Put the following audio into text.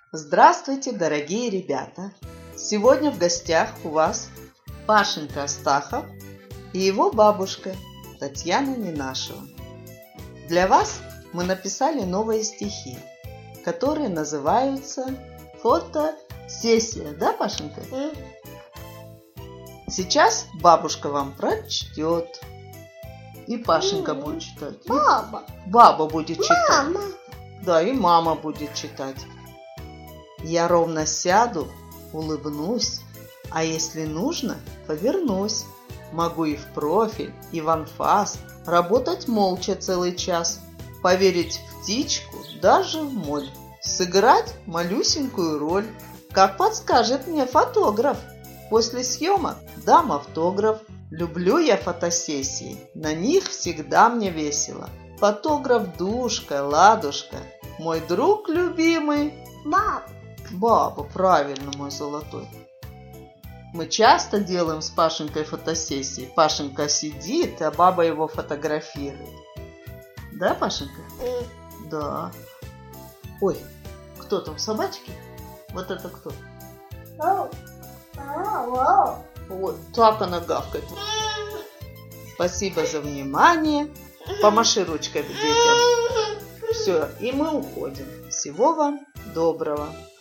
Здравствуйте, дорогие ребята! Сегодня в гостях у вас Пашенька Астахов и его бабушка Татьяна Ненашева. Для вас мы написали новые стихи, которые называются фотосессия. Да, Пашенька? Сейчас бабушка вам прочтет. И Пашенька будет читать. Баба будет читать. Мама. Да, и мама будет читать. Я ровно сяду, улыбнусь, а если нужно, повернусь. Могу и в профиль, и в анфас, работать молча целый час, поверить в птичку, даже в моль, сыграть малюсенькую роль, как подскажет мне фотограф. После съемок дам автограф. Люблю я фотосессии, на них всегда мне весело. Фотограф душка, ладушка, мой друг любимый. Баба, правильно, мой золотой. Мы часто делаем с Пашенькой фотосессии. Пашенька сидит, а баба его фотографирует. Да, Пашенька? Да. Ой, кто там, собачки? Вот это кто? Вот так она гавкает. Спасибо за внимание. Помаши ручкой детям. Все, и мы уходим. Всего вам доброго.